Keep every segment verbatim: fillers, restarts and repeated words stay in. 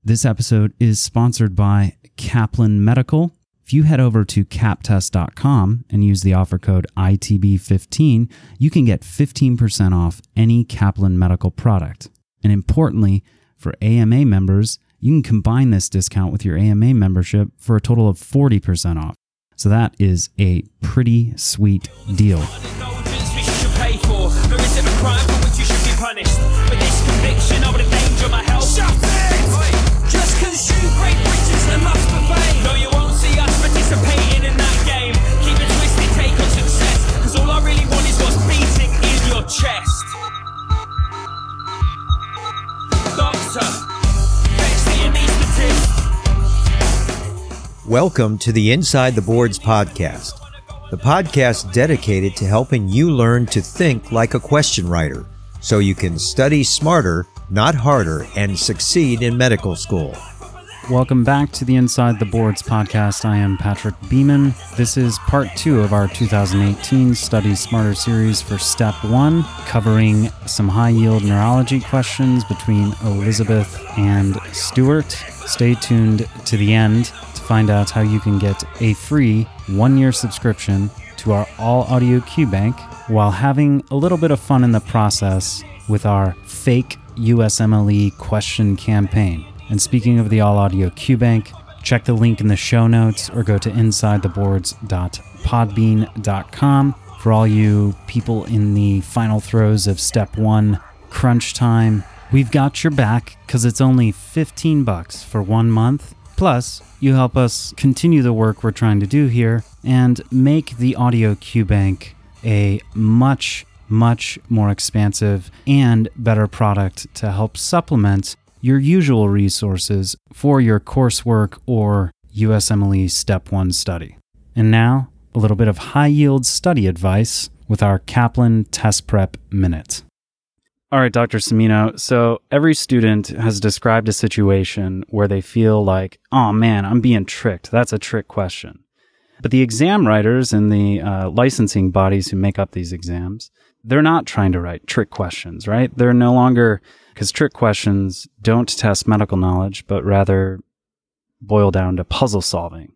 This episode is sponsored by Kaplan Medical. If you head over to kap test dot com and use the offer code I T B fifteen, you can get fifteen percent off any Kaplan Medical product. And importantly, for A M A members, you can combine this discount with your A M A membership for a total of forty percent off. So that is a pretty sweet deal. Just cause you great riches and lust for fame. No, you won't see us participating in that game. Keep a twisted take on success, cause all I really want is what's beating in your chest. Doctor, fetch the anaesthetist. Welcome to the Inside the Boards podcast, the podcast dedicated to helping you learn to think like a question writer so you can study smarter, not harder, and succeed in medical school. Welcome back to the Inside the Boards podcast. I am Patrick Beeman. This is part two of our two thousand eighteen Study Smarter series for Step one, covering some high-yield neurology questions between Elizabeth and Stuart. Stay tuned to the end to find out how you can get a free one-year subscription to our all-audio QBank while having a little bit of fun in the process with our fake U S M L E question campaign. And speaking of the All Audio QBank, check the link in the show notes or go to inside the boards dot podbean dot com for all you people in the final throes of step one crunch time. We've got your back because it's only fifteen bucks for one month. Plus, you help us continue the work we're trying to do here and make the Audio QBank a much much more expansive and better product to help supplement your usual resources for your coursework or U S M L E Step one study. And now, a little bit of high-yield study advice with our Kaplan Test Prep Minute. All right, Doctor Cimino, so every student has described a situation where they feel like, oh man, I'm being tricked. That's a trick question. But the exam writers and the uh, licensing bodies who make up these exams, they're not trying to write trick questions, right? They're no longer, because trick questions don't test medical knowledge, but rather boil down to puzzle solving.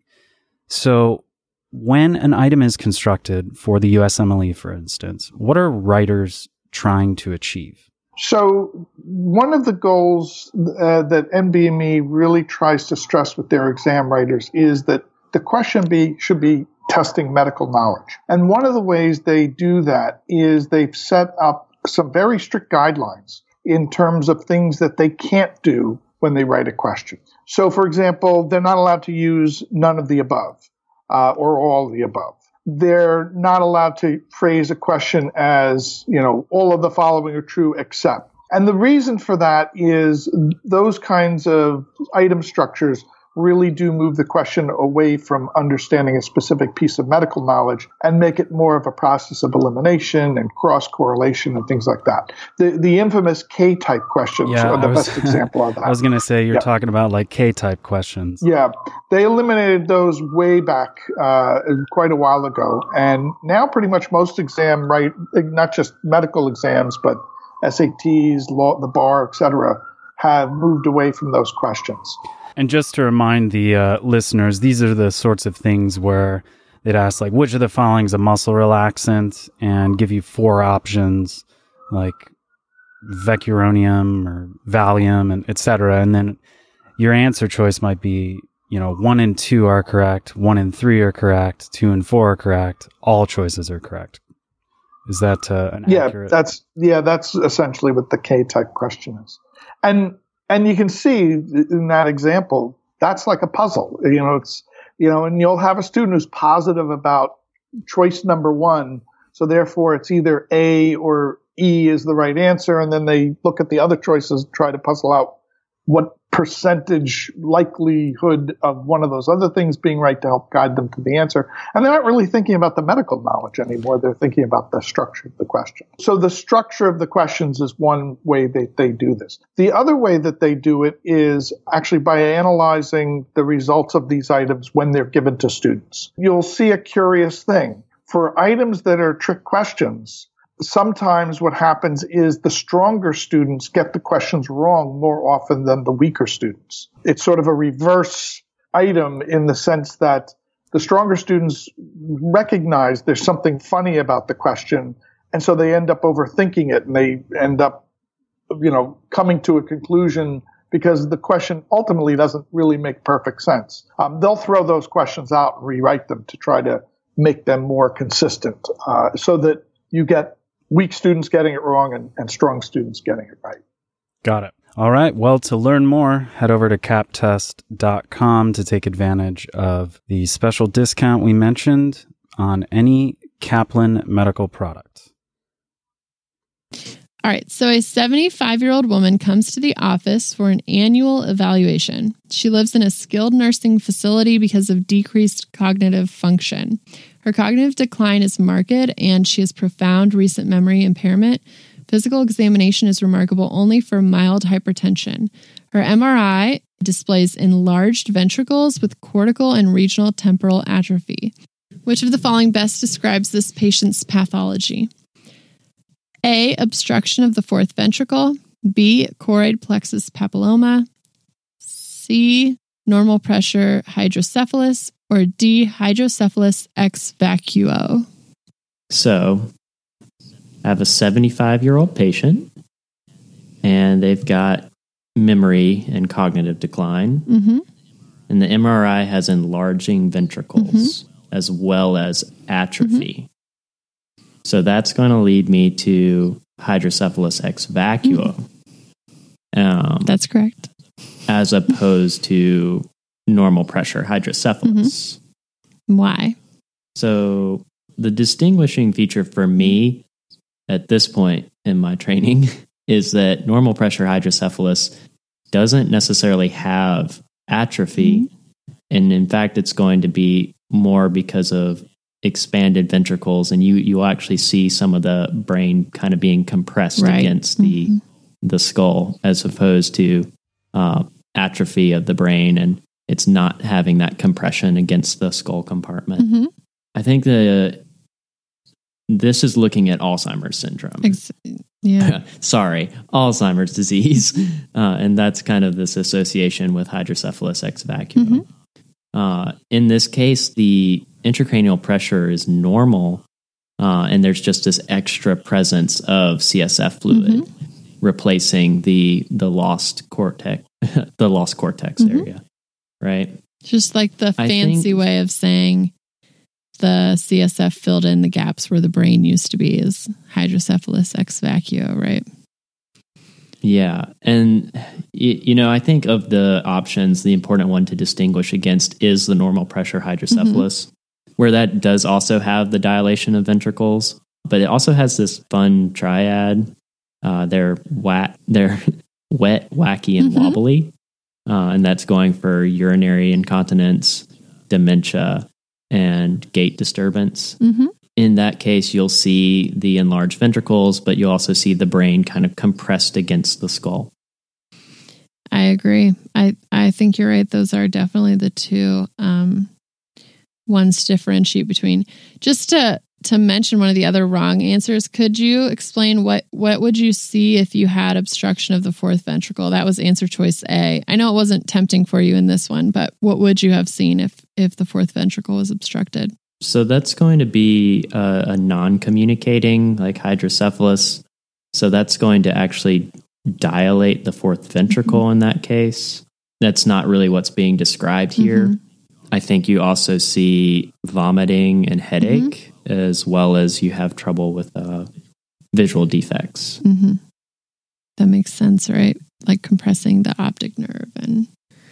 So when an item is constructed for the U S M L E, for instance, what are writers trying to achieve? So one of the goals uh, that N B M E really tries to stress with their exam writers is that the question be should be testing medical knowledge. And one of the ways they do that is they've set up some very strict guidelines in terms of things that they can't do when they write a question. So, for example, they're not allowed to use none of the above uh, or all of the above. They're not allowed to phrase a question as, you know, all of the following are true except. And the reason for that is those kinds of item structures really do move the question away from understanding a specific piece of medical knowledge and make it more of a process of elimination and cross-correlation and things like that. The the infamous K-type questions yeah, are the was, best example of that. I was going to say, you're yeah. talking about like K-type questions. Yeah, they eliminated those way back uh, quite a while ago. And now pretty much most exam, right, not just medical exams, but S A Ts, law, the bar, et cetera, have moved away from those questions. And just to remind the uh, listeners, these are the sorts of things where they'd ask, like, which of the following is a muscle relaxant, and give you four options, like Vecuronium or Valium, and et cetera. And then your answer choice might be, you know, one and two are correct, one and three are correct, two and four are correct, all choices are correct. Is that uh, an yeah, accurate? that's yeah, that's essentially what the K-type question is. And And you can see in that example, that's like a puzzle. You know, it's, you know, and you'll have a student who's positive about choice number one. So therefore it's either A or E is the right answer. And then they look at the other choices, and try to puzzle out what percentage likelihood of one of those other things being right to help guide them to the answer. And they're not really thinking about the medical knowledge anymore. They're thinking about the structure of the question. So the structure of the questions is one way they, they do this. The other way that they do it is actually by analyzing the results of these items when they're given to students. You'll see a curious thing. For items that are trick questions, sometimes what happens is the stronger students get the questions wrong more often than the weaker students. It's sort of a reverse item in the sense that the stronger students recognize there's something funny about the question, and so they end up overthinking it, and they end up, you know, coming to a conclusion because the question ultimately doesn't really make perfect sense. Um, they'll throw those questions out and rewrite them to try to make them more consistent, uh, so that you get weak students getting it wrong and, and strong students getting it right. Got it. All right. Well, to learn more, head over to cap test dot com to take advantage of the special discount we mentioned on any Kaplan medical product. All right. So a seventy-five-year-old woman comes to the office for an annual evaluation. She lives in a skilled nursing facility because of decreased cognitive function. Her cognitive decline is marked, and she has profound recent memory impairment. Physical examination is remarkable only for mild hypertension. Her M R I displays enlarged ventricles with cortical and regional temporal atrophy. Which of the following best describes this patient's pathology? A. Obstruction of the fourth ventricle. B. Choroid plexus papilloma. C. Normal pressure hydrocephalus. Or D. Hydrocephalus ex vacuo. So, I have a seventy-five-year-old patient, and they've got memory and cognitive decline. Mm-hmm. And the M R I has enlarging ventricles mm-hmm. as well as atrophy. Mm-hmm. So that's going to lead me to hydrocephalus ex vacuo. Mm-hmm. Um, that's correct. As opposed to normal pressure hydrocephalus. Mm-hmm. Why? So the distinguishing feature for me at this point in my training is that normal pressure hydrocephalus doesn't necessarily have atrophy. Mm-hmm. And in fact, it's going to be more because of expanded ventricles. And you, you actually see some of the brain kind of being compressed right. against the, mm-hmm. the skull, as opposed to uh, atrophy of the brain. And it's not having that compression against the skull compartment. Mm-hmm. I think the this is looking at Alzheimer's syndrome. Ex- yeah. Sorry, Alzheimer's disease. Uh, and that's kind of this association with hydrocephalus ex vacuo. Mm-hmm. Uh, in this case, the intracranial pressure is normal, uh, and there's just this extra presence of C S F fluid mm-hmm. replacing the the lost cortex, the lost cortex mm-hmm. area, right? Just like the fancy think, way of saying the C S F filled in the gaps where the brain used to be is hydrocephalus ex vacuo, right? Yeah. And, you know, I think of the options, the important one to distinguish against is the normal pressure hydrocephalus, mm-hmm. where that does also have the dilation of ventricles, but it also has this fun triad. Uh, they're, wa- they're wet, wacky, and mm-hmm. wobbly. Uh, and that's going for urinary incontinence, dementia, and gait disturbance. Mm-hmm. In that case, you'll see the enlarged ventricles, but you'll also see the brain kind of compressed against the skull. I agree. I, I think you're right. Those are definitely the two um, ones to differentiate between. Just to to mention one of the other wrong answers, could you explain what, what would you see if you had obstruction of the fourth ventricle? That was answer choice A. I know it wasn't tempting for you in this one, but what would you have seen if, if the fourth ventricle was obstructed? So that's going to be a, a non-communicating, like hydrocephalus. So that's going to actually dilate the fourth ventricle mm-hmm. in that case. That's not really what's being described here. Mm-hmm. I think you also see vomiting and headache, mm-hmm. as well as you have trouble with uh, visual defects. Mm-hmm. That makes sense, right? Like compressing the optic nerve and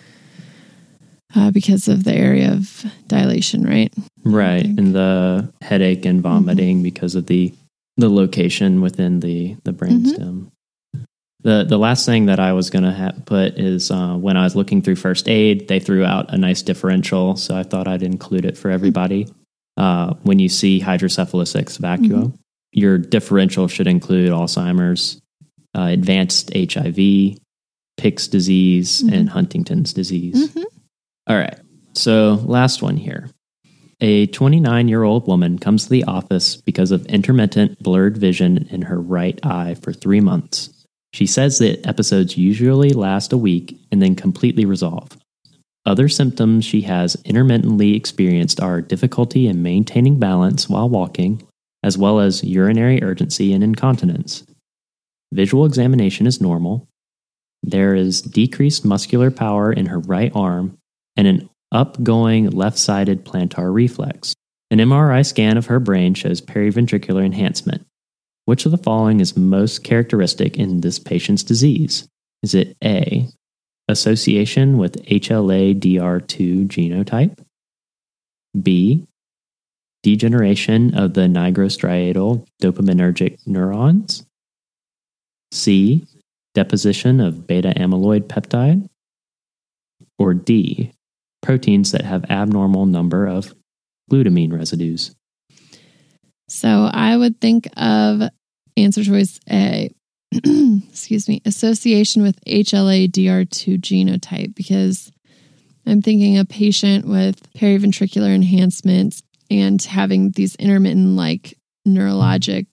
uh, because of the area of dilation, right? Right, and the headache and vomiting mm-hmm. because of the the location within the, the brainstem. Mm-hmm. The the last thing that I was going to ha- put is uh, when I was looking through first aid, they threw out a nice differential, so I thought I'd include it for everybody. Uh, when you see hydrocephalus ex vacuo, mm-hmm. your differential should include Alzheimer's, uh, advanced H I V, Pick's disease, mm-hmm. and Huntington's disease. Mm-hmm. All right, so last one here. A twenty-nine-year-old woman comes to the office because of intermittent blurred vision in her right eye for three months. She says that episodes usually last a week and then completely resolve. Other symptoms she has intermittently experienced are difficulty in maintaining balance while walking, as well as urinary urgency and incontinence. Visual examination is normal. There is decreased muscular power in her right arm and an upgoing left-sided plantar reflex. An M R I scan of her brain shows periventricular enhancement. Which of the following is most characteristic in this patient's disease? Is it A, association with H L A D R two genotype? B, degeneration of the nigrostriatal dopaminergic neurons? C, deposition of beta amyloid peptide? Or D, proteins that have abnormal number of glutamine residues? So I would think of answer choice A, excuse me, association with H L A D R two genotype, because I'm thinking a patient with periventricular enhancements and having these intermittent like neurologic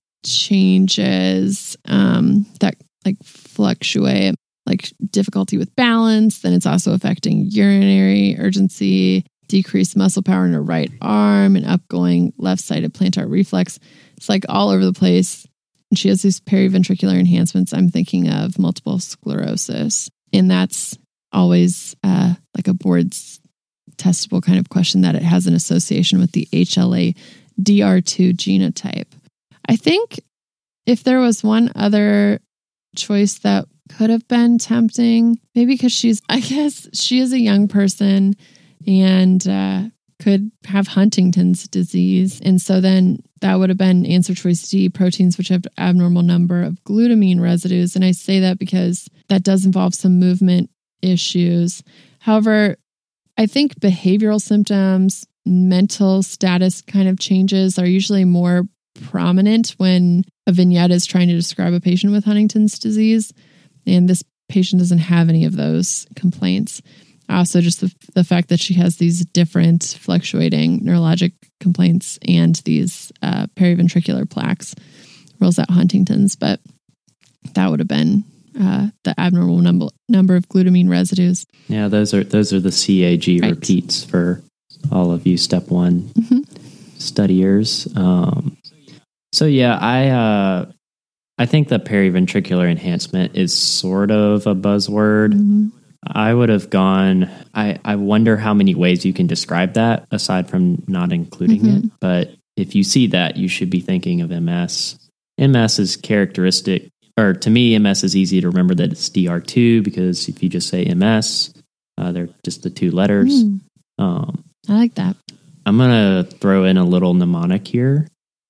changes um, that like fluctuate, like difficulty with balance. Then it's also affecting urinary urgency, decreased muscle power in her right arm, and upgoing left-sided plantar reflex. It's like all over the place. And she has these periventricular enhancements. I'm thinking of multiple sclerosis. And that's always uh, like a board's testable kind of question, that it has an association with the H L A D R two genotype. I think if there was one other choice that could have been tempting, maybe because she's, I guess she is a young person and uh, could have Huntington's disease. And so then that would have been answer choice D, proteins which have abnormal number of glutamine residues. And I say that because that does involve some movement issues. However, I think behavioral symptoms, mental status kind of changes are usually more prominent when a vignette is trying to describe a patient with Huntington's disease. And this patient doesn't have any of those complaints. Also, just the, the fact that she has these different fluctuating neurologic complaints and these uh, periventricular plaques rules out Huntington's. But that would have been uh, the abnormal number number of glutamine residues. Yeah, those are those are the C A G right. repeats for all of you step one mm-hmm. studiers. Um, so yeah, I uh, I think the periventricular enhancement is sort of a buzzword. Mm-hmm. I would have gone, I, I wonder how many ways you can describe that aside from not including mm-hmm. it. But if you see that, you should be thinking of M S. M S is characteristic, or to me, M S is easy to remember that it's D R two, because if you just say M S, uh, they're just the two letters. Mm. Um, I like that. I'm going to throw in a little mnemonic here,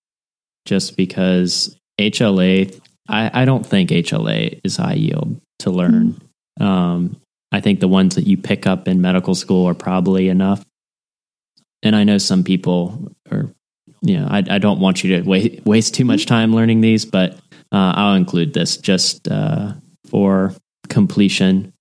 just because H L A, I, I don't think H L A is high yield to learn. Mm. Um, I think the ones that you pick up in medical school are probably enough. And I know some people are, you know, I, I don't want you to waste, waste too much time learning these, but uh, I'll include this just uh, for completion.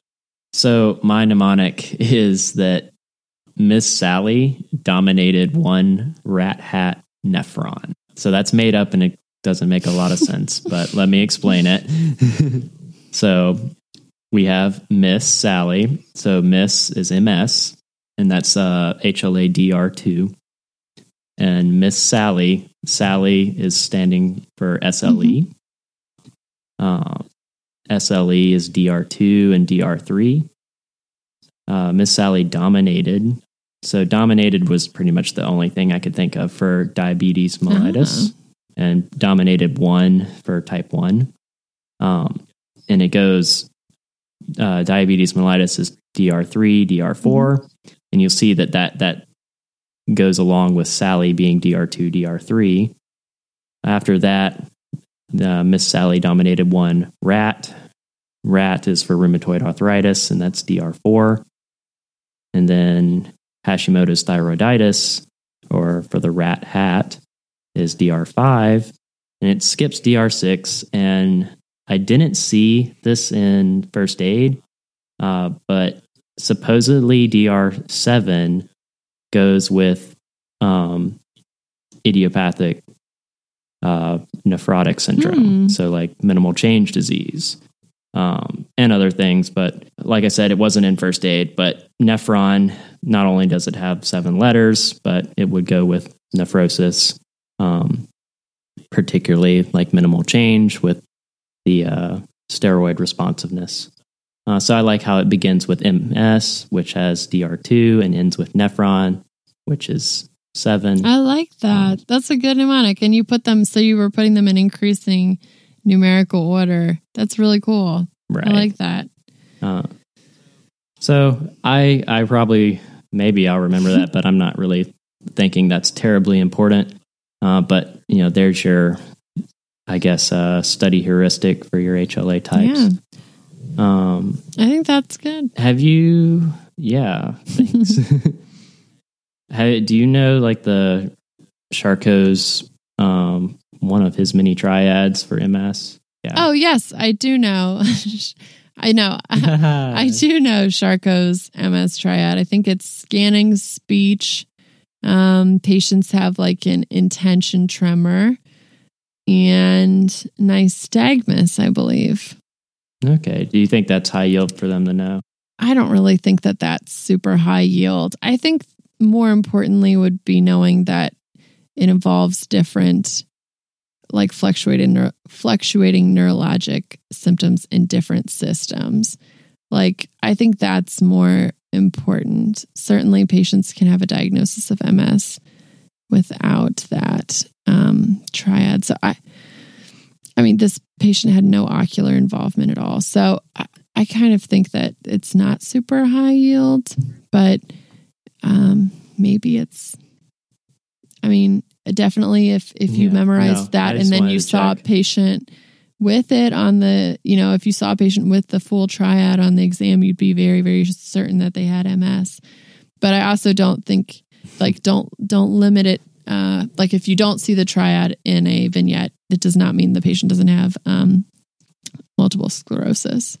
So my mnemonic is that Miss Sally dominated one rat hat nephron. So that's made up and it doesn't make a lot of sense, but let me explain it. So we have Miss Sally. So Miss is M S, and that's uh, H L A D R two. And Miss Sally, Sally is standing for S L E. Mm-hmm. Uh, S L E is D R two and D R three. Uh, Miss Sally dominated. So dominated was pretty much the only thing I could think of for diabetes mellitus. Uh-huh. And dominated one for type one. Um, and it goes... Uh, diabetes mellitus is D R three, D R four, mm-hmm. and you'll see that, that that goes along with Sally being D R two, D R three. After that, uh, Miss Sally dominated one rat. Rat is for rheumatoid arthritis, and that's D R four. And then Hashimoto's thyroiditis, or for the rat hat, is D R five, and it skips D R six, and I didn't see this in first aid, uh, but supposedly D R seven goes with um, idiopathic uh, nephrotic syndrome. Hmm. So like minimal change disease um, and other things. But like I said, it wasn't in first aid, but nephron, not only does it have seven letters, but it would go with nephrosis, um, particularly like minimal change with the uh, steroid responsiveness. Uh, so I like how it begins with M S, which has D R two, and ends with nephron, which is seven. I like that. Um, That's a good mnemonic. And you put them, so you were putting them in increasing numerical order. That's really cool. Right. I like that. Uh, so I I probably, maybe I'll remember that, but I'm not really thinking that's terribly important. Uh, but, you know, there's your, I guess, uh, study heuristic for your H L A types. Yeah. Um, I think that's good. Have you, yeah, thanks. have, do you know like the Charcot's, um, one of his many triads for M S? Yeah. Oh, yes, I do know. I know. I, I do know Charcot's M S triad. I think it's scanning, speech. Um, patients have like an intention tremor and nystagmus, I believe. Okay. Do you think that's high yield for them to know? I don't really think that that's super high yield. I think more importantly would be knowing that it involves different, like fluctuating, neuro- fluctuating neurologic symptoms in different systems. Like, I think that's more important. Certainly patients can have a diagnosis of M S without that um, triad. So I, I mean, this patient had no ocular involvement at all. So I, I kind of think that it's not super high yield, but um, maybe it's, I mean, definitely if, if you Yeah, memorize no, that I and just then wanted you to saw check. a patient with it on the, you know, if you saw a patient with the full triad on the exam, you'd be very, very certain that they had M S. But I also don't think, like, don't, don't limit it. Uh, like if you don't see the triad in a vignette, it does not mean the patient doesn't have um, multiple sclerosis.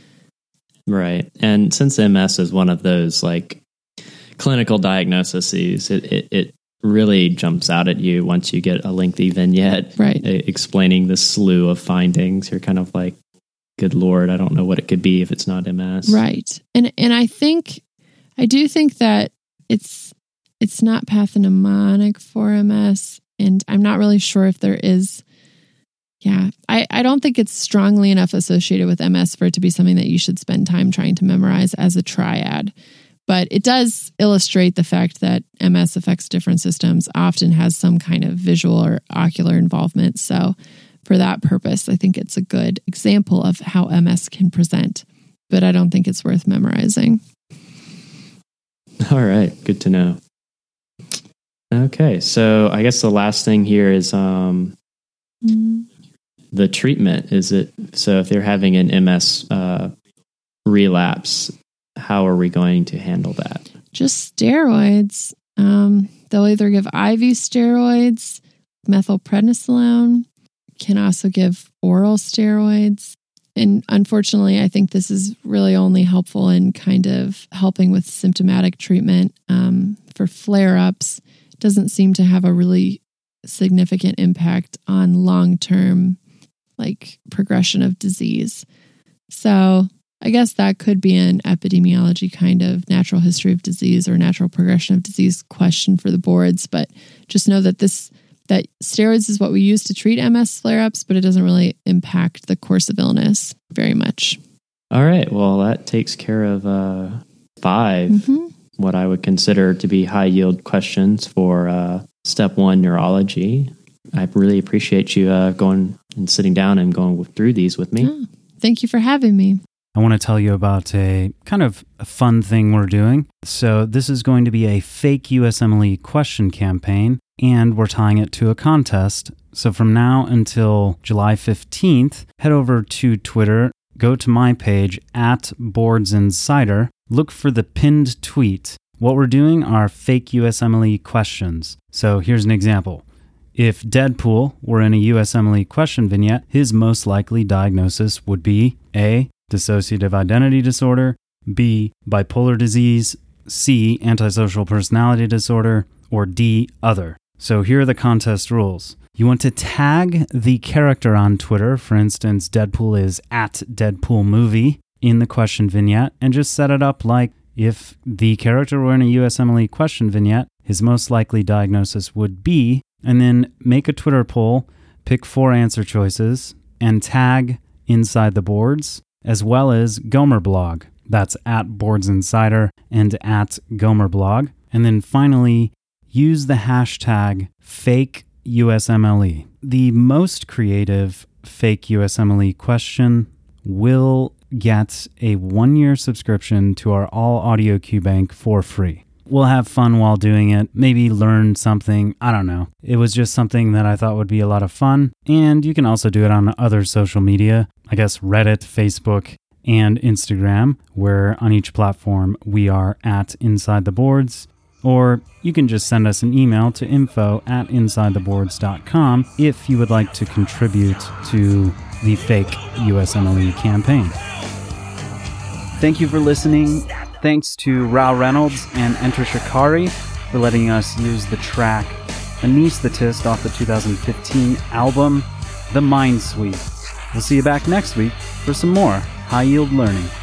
Right. And since M S is one of those like clinical diagnoses, it, it, it really jumps out at you once you get a lengthy vignette Right. e- explaining the slew of findings. You're kind of like, good Lord, I don't know what it could be if it's not M S. Right. And and I think, I do think that it's it's not pathognomonic for M S. And I'm not really sure if there is, yeah, I, I don't think it's strongly enough associated with M S for it to be something that you should spend time trying to memorize as a triad. But it does illustrate the fact that M S affects different systems, often has some kind of visual or ocular involvement. So for that purpose, I think it's a good example of how M S can present, but I don't think it's worth memorizing. All right. Good to know. Okay. So I guess the last thing here is um, Mm. the treatment. Is it, so if they're having an M S uh, relapse, how are we going to handle that? Just steroids. Um, they'll either give I V steroids, methylprednisolone, can also give oral steroids. And unfortunately, I think this is really only helpful in kind of helping with symptomatic treatment. Um, for flare-ups, it doesn't seem to have a really significant impact on long-term, like, progression of disease. So I guess that could be an epidemiology kind of natural history of disease or natural progression of disease question for the boards. But just know that this that steroids is what we use to treat M S flare-ups, but it doesn't really impact the course of illness very much. All right. Well, that takes care of uh, five, Mm-hmm. what I would consider to be high yield questions for uh, step one neurology. I really appreciate you uh, going and sitting down and going through these with me. Oh, thank you for having me. I want to tell you about a kind of a fun thing we're doing. So this is going to be a fake U S M L E question campaign, and we're tying it to a contest. So from now until July fifteenth, head over to Twitter, go to my page at Boards Insider, look for the pinned tweet. What we're doing are fake U S M L E questions. So here's an example. If Deadpool were in a U S M L E question vignette, his most likely diagnosis would be A, dissociative identity disorder, B, bipolar disease, C, antisocial personality disorder, or D, other. So here are the contest rules. You want to tag the character on Twitter, for instance, Deadpool is at Deadpool Movie, in the question vignette, and just set it up like if the character were in a U S M L E question vignette, his most likely diagnosis would be, and then make a Twitter poll, pick four answer choices, and tag Inside the Boards, as well as Gomer Blog. That's at Boards Insider and at Gomer Blog. And then finally, use the hashtag fake U S M L E. The most creative fake U S M L E question will get a one-year subscription to our All Audio Q Bank for free. We'll have fun while doing it, maybe learn something, I don't know. It was just something that I thought would be a lot of fun, and you can also do it on other social media, I guess Reddit, Facebook, and Instagram, where on each platform we are at Inside the Boards. Or you can just send us an email to info at insidetheboards dot com if you would like to contribute to the fake U S M L E campaign. Thank you for listening. Thanks to Rao Reynolds and Enter Shikari for letting us use the track Anesthetist off the two thousand fifteen album, The Mind Suite. We'll see you back next week for some more high yield learning.